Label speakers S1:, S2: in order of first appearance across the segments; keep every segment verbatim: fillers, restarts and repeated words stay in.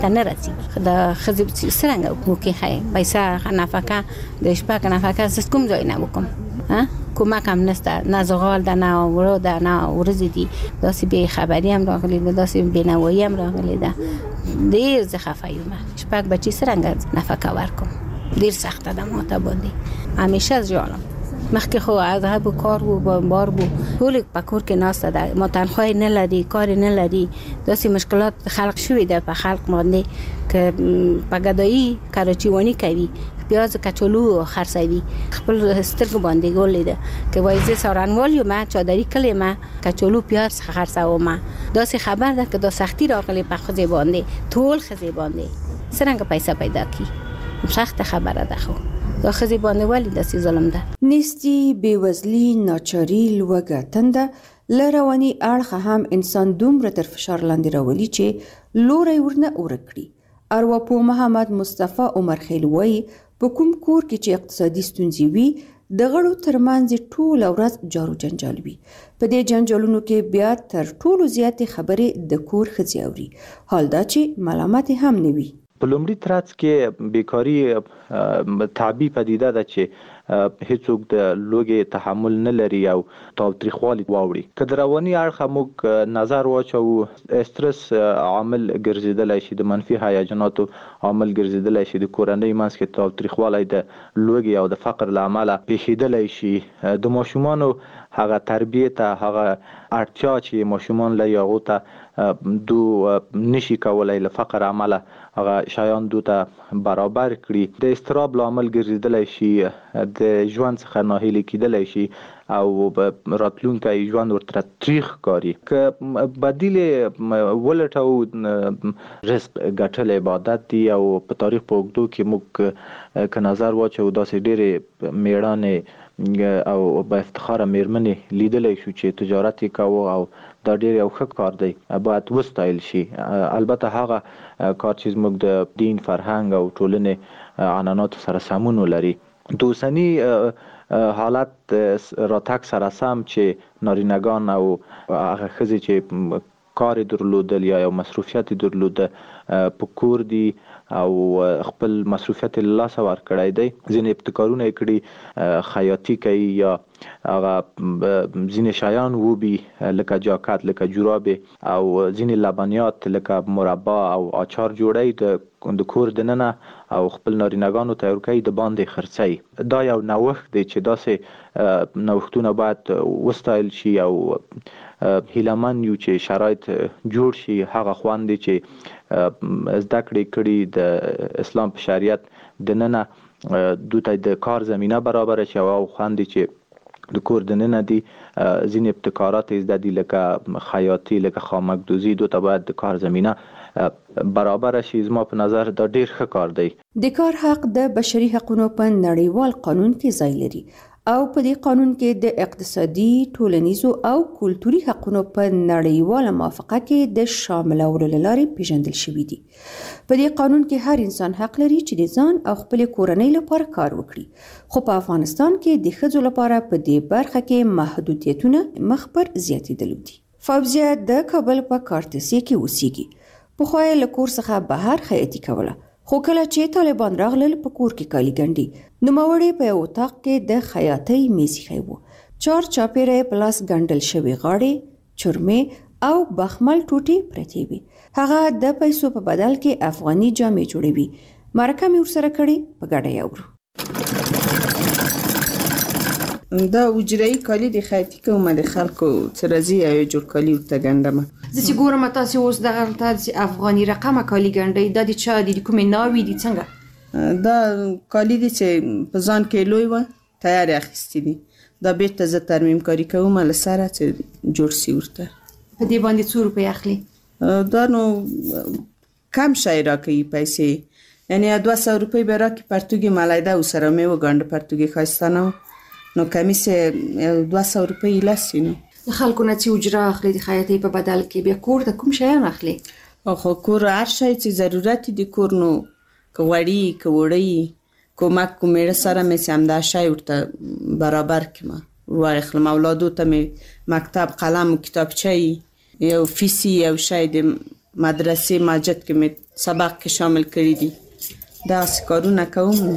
S1: کنه رسیږي د خزې سرنګ کوکې خای پیسې نفقه د شپه نفقه زس کوم ځای نه وکم ها کومک هم نسته نه زغال ده نه ورو ده نه ورځ دي داسې به خبري هم راغلي ده داسې بنوایی هم راغلي ده ډیر زه خفه یم شپږ بچی سرنګ نفقه ورکم ډیر سخته ده ماته باندې همیشه ځوانم مخکې خو عذاب کار و با بار بو ټول په کور کې ناسته ده ما تنخواه نه لري کار نه لري داسې مشکلات خلق شوی ده په خلق باندې که په ګدایی کراچیوانی کوي پیاز کچالو خرڅوي خپل سترګ باندې ګولې ده که وای زه سارنوال یم چادری کلی ما کچالو پیاز خرڅوم داسې خبر ده که دا سختی راغلی په خزې باندې ټول خزې باندې څنګه پیسې پیدا کی سخت خبره ده خو دا خزی باندې ولی داسې ظلم ده
S2: نیستی بیوزلی ناچاری لوږه تنده لروانی اړخ هم انسان دومره تر فشار لاندې راولي چې لوري ورنه اورکړي ارواپو محمد مصطفی عمر خیلوی په کوم کور کې چې اقتصادي ستونزې وي د غړو ترمنځ ټول ورځ جارو جنجال وي په دې جنجالونو کې بیا تر ټولو زیاتې خبرې د کور ښځې اوري حال دا چې ملامت هم نه وي
S3: په لومړي ترڅ کې بیکاری تعبی پدیده ده چې هیڅوک د لوږې تحمل نه لري او تاوتریخوالي واوړي که د رواني اړخه موږ نظر واچوو استرس عامل ګرځیدلی شي د منفي هیجاناتو عامل ګرځیدلی شي د کورنۍ منځ کې تاوتریخوالی د لوږې او د فقر له امله پیښیدلی شي د ماشومانو هغه تربیه ته هغه اړتیا چې ماشومان لري هغو ته دو نشي کولای له فقر عمله هغه شیان دو ته برابر کړي د اضطراب لامل ګرځیدلی شي د ژوند څخه ناهیلي کیدلی شي او راتلونکی ژوند ورته تریخ کاری که بدیل ولټو رزق ګټل عبادت دی او په تاریخ په اوږدو کې موږ که نظر واچو داسې ډېرې میړانې او با افتخار میرمنې لیدلی شو چې تجارت یې کوو او دا ډېر یو ښه کار دی باید وستایل شي البته هغه کار چې زموږ د دین فرهنګ او ټولنې عنعناتو سره سمون ولري د اوسني حالت راتګ سره سم چې نارینگان او هغه ښځې چې کار درلودل یا یو مصروفیت درلوده په کور دي او خپل مصروفیت له لاسه ورکړی دی ځینې ابتکارونه یې کړي خیاطي کوي یا هغه ځینې شیان وبي لکه جاکټ لکه جورابې او ځینې لبنیات لکه مربا او اچار جوړی د کور دننه او خپل نارینگانو ته ورکوي د باندې خرڅوي دا یو نوښت دی چې داسې نوښتونه باید وستایل شي او هیلهمن یو چې شرایط جوړ شي هغه خوند دی چې زده کړې کړي د اسلام په شریعت دننه دوی ته د کار زمینه برابره شي او خوند دی چې د کور دننه دي ځینې ابتکارات زده دي لکه خیاطي لکه خامکدوزي دوی ته باید د کار زمینه برابر شي زما په نظر دا ډیر ښه کار دی
S2: د کار حق د بشري حقوقو په نړیوال قانون کې ځای لري او په دې قانون کې د اقتصادي ټولنیزو او کلتوري حقوقو په نړیواله موافقه کې د شاملولو لارې پیژندل شوي دي په دې قانون کې هر انسان حق لري چې د ځان او خپل کورنۍ لپاره کار وکړي خو په افغانستان کې د ښځو لپاره په دې برخه کې محدودیتونه مخ پر زیاتېدلو دي فوزیه د کابل په کارتسي کې اوسېږي پخوا یې له کور څخه بهر خیاطي کوله خو کله چې طالبان راغلل په کور کې کالي ګنډي نوموړی په یو اتاق کې د خیاطۍ میز ایښی و چار چاپیره یې په لاس ګنډل شوې غاړې چرمې او بخمل ټوټې پرتې وې هغه د پیسو په بدل کې افغاني جامې جوړوي مرکه مې ورسره کړې په ګډه یې اورو
S4: دا وجرایي کالي د خیاطي کوم د خلکو څه راځي یو جوړ کالي ورته ګنډم
S5: زه چې ګورم تاسې اوس دغه تاسې افغاني رقمه کالي ګنډئ دا د چا دي د کومې ناوې دي څنګه
S4: دا کالي دي چې په ځان کې لوی وه تیار یې اخیستي دي دا بیرته زه ترمیم کاري کوم له سره چې جوړ سي ورته
S5: په دې باندې څو روپۍ اخلي
S4: دا نو کم شی راکوي پیسې یعنې دوه سوه روپۍ به راکړي پرتوګې ملیده ورسره مې وګنډه پرتوګې ښایسته نه نو کمیس دوه سوه روپۍ لسي نو
S5: د خلکو نه چې اجره اخلي د خیاطۍ په بدل کې بیا کور ته کوم شیان اخلي
S4: خو کور هر شی چې ضرورت دي کور نو که غوړي که وړۍ کومک کوم میړه سره مې چې همدا شی ورته برابر کړم واخلم اولادو ته مې مکتب قلم و کتابچه یو فیسی یو شی د مدرسې مسجد کې مې سبق کې شامل کړي دي. داسې کارونه کوم.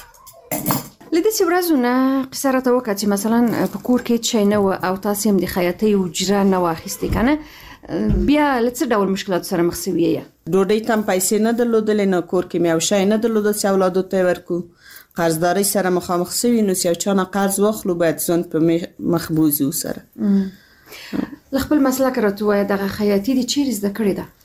S5: له دې ورځو نه قصه راته وکړه چې مثلا په کور کې شی نه و او تاسې هم د خیاطۍ اجره نه واخیستې که نه، بیا له څه ډول مشکلاتو سره مخ شوي یې؟
S4: ډوډۍ ته هم پیسې نه درلودلې، نه کور کې مې یو شی نه درلوده چې اولادو ته یې ورکړو. قرضدارۍ سره مخامخ شوي، نو چې یو چا نه قرض واخلو باید ځان په مخ بوځو سره.
S5: له خپل مسلک راته ووایه، دغه خیاطي دې چیرې زده کړې ده؟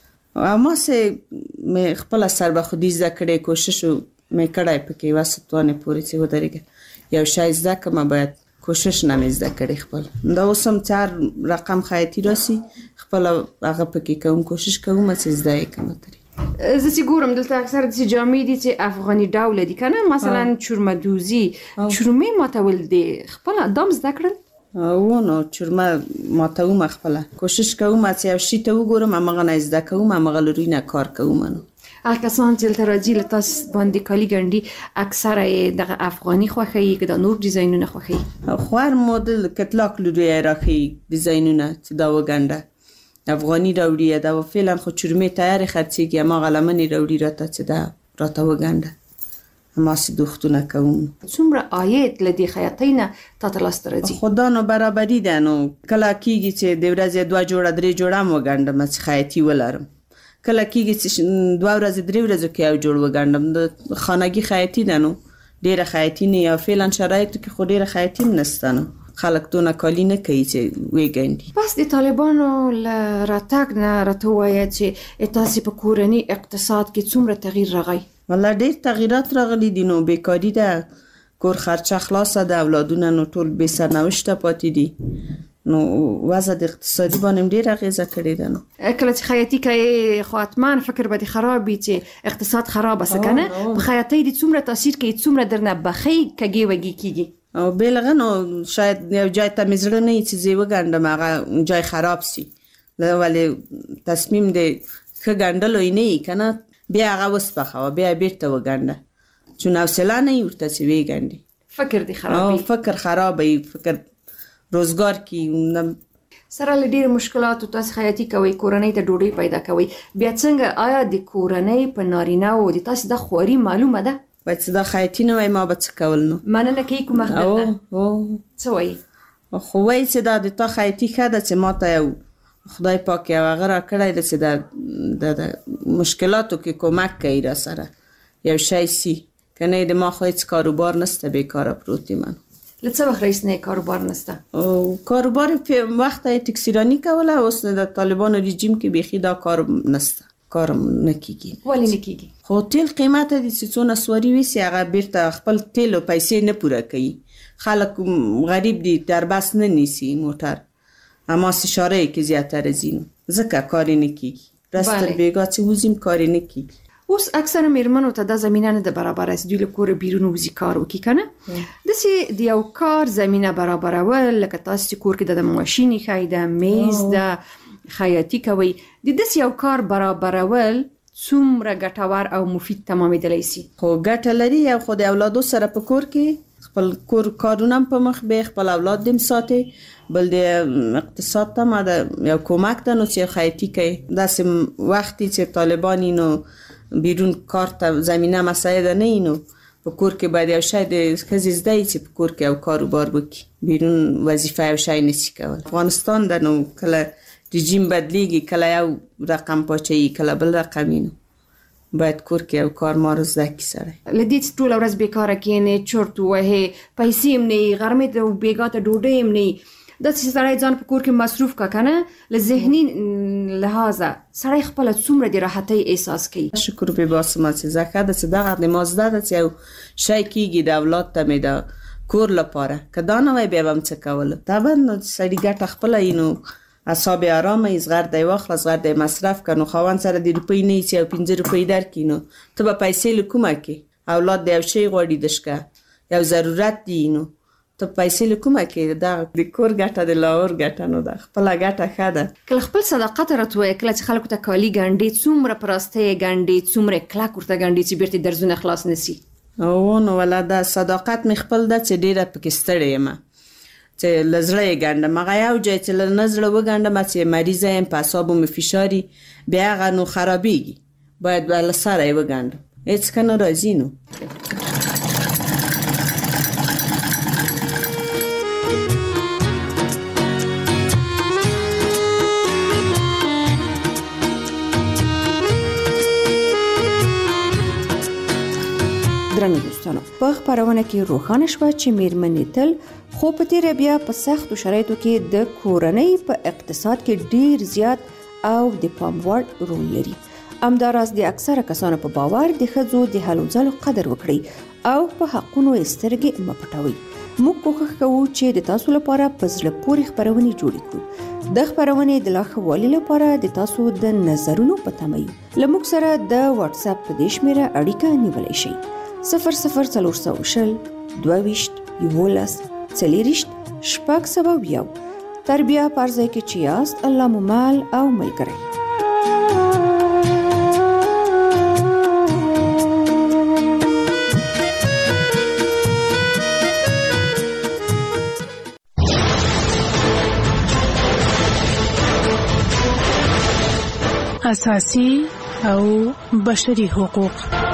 S4: هماسې مې خپله سربخودي زده کړې، کوشش مې کړی پکې یوه ستوانې پورې چې ودرېږه. یو شی زده کړمه باید کوشش نه مې زده کړې خپل. دا اوس هم چې هر رقم خیاطي راسي خپله هغه پکې کوم، کوشش کوم چې زده یې کړمه ترې.
S5: زه چې ګورم دلته اکثر داسې جامې دي چې افغاني ډوله دي که نه، مثلا چورمدوزي، چورمې ماتول دي خپله دام زده کړل؟
S4: او نو چورمه ماتوم خپله، کوشش کوم چې یو شي ته وګورم همغه نه زده کوم، همغه له روی نه کار کوم. نو
S5: هغه کسان چې دلته راځي له تاسو باندې کالي ګنډي اکثره یې دغه افغاني خوښوي که د نور ډیزاینونه خوښوي؟
S4: خو هر مدل کتلاک له روی یې راښیي ډیزاینونه چې دا وګنډه. افغاني راوړي دا فعلا خو چورمې تیارې خرڅېږي، هماغه لمنې راوړي راته چې دا راته وګنډه. هماسې دوختونه کوم.
S5: څومره عاید له دې خیاطۍ نه تا ته لاسته راځي؟
S4: خو دا نو برابري ده. نو کله کېږي چې د ورځې دوه جوړه درې جوړه هم وګنډم چې خیاطي ولرم، کله کېږي چې دوه ورځې درې ورځو کې یو جوړ وګنډم. د خانګي خیاطي ده، نو ډېره خیاطي نه، یا فعلا شرایطو کې خو ډېره خیاطي هم نشته، نو خلک دونه کالي نه کوي چې وګنډي.
S5: پس د طالبانو له راتګ نه راته ووایه چې تاسې په کورني اقتصاد کې څومره تغییر راغی؟
S4: والله ډېر تغییرات راغلي دي. نو بیکاري ده، کور خرچه خلاصه ده، اولادونه نو ټول بې سرنوشته پاتې دي. نو وضع د اقتصادي باندې ډېره اغېزه کړې ده. نو
S5: کله چې خیاطي کوې خو حتما فکر به دې خراب وي چې اقتصاد خرابه څه که نه، په خیاطۍ دې څومره تاثیر کوي، څومره درنه بخۍ کږې وږې کېږي؟
S4: او بېلغه نو شاید یو جای ته مې زړه نه وي چې زه یې وګنډم هغه جای خراب سي، ولې تصمیم د ښه ګنډلو یې نه وي که نه، بیا هغه وسپخوه، بیا بېرته وګنډه، چون حوصله نه وي ورته چې ویې
S5: فکر دې خراب وي.
S4: فکر خراب وي، فکر روزګار کې
S5: سره له ډېرو مشکلاتو تاسې خیاطي کوئ، کورنۍ ته ډوډۍ پیدا کوئ، بیا څنګه آیا د کورنۍ په نارینه‌وو د تاسې دا خواري معلومه ده؟
S4: باید چې دا خیاطي نه وای ما به څه کول؟ نو
S5: مننه کوي کومه خدمت نه؟ څه وایي؟
S4: خو وایي چې دا د تا خیاطي ښه ده چې ما ته یو خدای پاک یو هغه راکړی ده چې د مشکلاتو کې کمک کوي را سره یو شی سي، که نه د ما خو هېڅ کاروبار نسته، بېکاره پروت یم.
S5: له څه وخت راهیسې نه کاروبار نسته؟
S4: کاروبار وخته یې ټکسیراني کوله، اوس د طالبانو رژیم کې بیخي دا کار نسته، کار نه کېږي.
S5: ولې نه کېږي؟
S4: خو تیل قیمته دي چې څونه سواري ویسي هغه بیرته خپل تیل او پیسې نه پوره کوي. خلک غریب دي، در بس نه نیسي موټر، هماسې شارعې کې زیاتره ځي، ځکه کار یې نه کېږي. رستر بېګا چې وځیم کار یې نه کېږي.
S5: اوس اکثره میرمنو ته دا زمینه نه ده برابره چې دوی له کوره بیرون وځي کار وکړي که نه، داسې د یو کار زمینه برابرول لکه تاسې چې کور کې د ماشین ایښی ده، میز ده، خیاطي کوئ، د داسې یو کار برابرول څومره ګټور او مفید تمامېدلی سي؟
S4: خو ګټه لري، یو خو د اولادو سره په کور کې خپل کور کارونه هم په مخ بې، خپل اولاد دې هم ساتي، بل د اقتصاد ته ما د یو کمک ده. نو چې خیاطي کوي داسې وختي چې طالبانی نو بیرون کار ته زمینه مساعده نه وي، نو په کور کې باید یو شی د ښځې زده وي چې په کور کې یو کاروبار وکړي، بیرون وظیفه یو شی نشي کولی. افغانستان ده، نو کله رژیم بدلیږي، کله یو رقم پاچوي، کله بل رقم وي، نو باید کور کې یو کار مار زده کړي سړی.
S5: له دې چې ټوله ورځ بېکاره کښېنې، چرت ووهې، پیسې هم نه وي، غرمې ته بېګا ته ډوډۍ هم نه وي، داسې سړی ځان په کور کې مصروف که که نه، له ذهني لحاظه سړی خپله څومره د راحتۍ احساس کوي؟
S4: شکر بې باسمه چې زه ښه ده چې دغه د ما زده ده چې یو شی کېږي د اولاد ته مې د کور لپاره، که دا نه وی بیا به م څه کوله. طبعا نو سړي ګټه خپله وي، نو اعصاب یې ارامه وي، زغر دی واخله، زغر دی مصرف که، نو خاوند سره د روپۍ نه وي چې یو پنځه روپۍ درکړي، نو ته به پیسې له کومه کې؟ اولاد د یو شی غواړي د شکه، یو ضرورت دی، نو ته پیسې له کومه کې؟ دا د کور ګټه د لاور ګټه نو ده، خپله ګټه ښه ده.
S5: کله خپل صداقت راته وایه، کله چې خلکو ته کالي ګنډې څومره په راستۍ یې ګنډې، څومره کلک ورته ګنډې چې بیرته درزونه خلاص نه سي؟
S4: او نو ولا دا صداقت مې خپل ده چې ډېره پکې ستړې یم، چې له زړه یې ګنډم. هغه یو ځای چې له نه زړه وګنډم چې مریضه یم، په اعصابو مې فشار وي، بیا هغه نو خرابېږي، باید بله سره یې وګنډم هېڅ کنه راځي نو
S2: درنو دوستانو په خبرونه کې روښانه شوه چې میرمنې تل خو په تیره بیا په سختو شرایطو کې د کورنۍ په اقتصاد کې ډیر زیات او د پام وړ رول لري. همداراز د اکثره کسانو په باور د ښځو د هلو ځلو قدر وکړئ او په حقونو یې سترګې مه پټوئ. موږ کوښښ کوو چې د تاسو لپاره په زړه پورې خبرونه جوړې کړو. د خبرونې د لا ښه والي لپاره د تاسو د نظرونو په تمه یو. له موږ سره د واتس اپ په دې شمېره اړیکه نیولی شئ. صفر صفر څلور سوه شل دوه ویشت یولس څلېرویشت شپږ سوه یو. تر بیا په هر ځای کې چې یاست الله مو مل او ملګری.
S6: اساسي او بشري حقوق.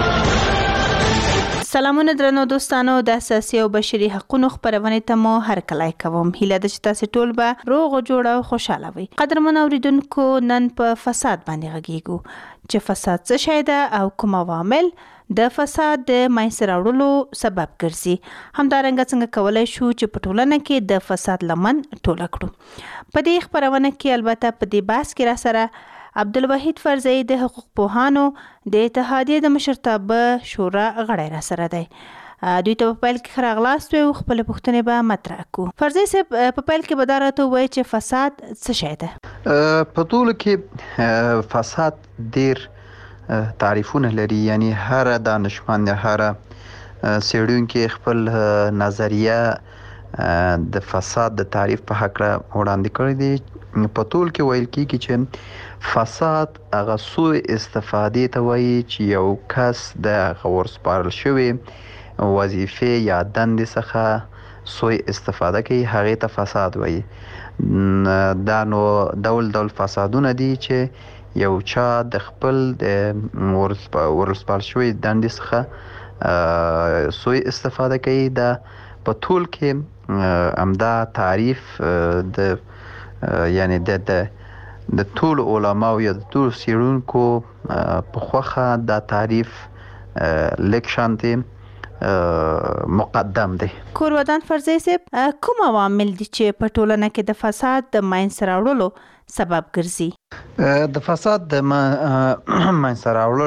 S7: سلامونه درنو دوستانو، د اساسي او بشري حقوقو خبرونه ته مو هر کله کوم. هیله ده چې تاسو ټول به روغ جوړ او خوشاله وي. قدرمن اوریدونکو، نن په فساد باندې غږیږو چې فساد څه شی ده او کوم عوامل د فساد د منځته راوړلو سبب ګرځي. همدارنګه څنګه کولای شو چې په ټولنه کې د فساد لمن ټوله کړو. په دې خبرونه کې البته په دې بحث کې را سره عبدالوحید فرزی د حقوق پوهانو د اتحادیې د مشرتابه شورا غړی را سره دی. دوی ته په پیل کې ښه راغلاست وی او خپلې پوښتنې به مطرح کړو. فرزی صاحب، په پیل کې به دا راته ووایي چې فساد څه شی ده؟
S8: په ټولو کې فساد ډېر تعریفونه لري، یعنی هر دانشمند هر څېړونکی خپل نظریه د فساد د تعریف په هکله وړاندې کړی دی. په ټول کې ویل کېږي چې فساد هغه سوء استفادې ته وایي چې یو کس د هغه ورسپارل شوې وظیفې یا دندې څخه سوء استفاده کوي، هغې ته فساد وایي. دا نو ډول ډول فسادونه دي چې یو چا د خپل د ورسپارل شوې دندې څخه سوء استفاده کوي. دا په ټول کې همدا تعریف د یعنی د د ټول علماو یا د ټول څېړونکو په خوښه دا تعریف لږ شانتې مقدم دی.
S7: کورودان فرزی صاحب، کوم عوامل دي چې په ټولنه کې د فساد د منځته راوړلو سبب ګرځي؟
S8: د فساد د منځته راوړلو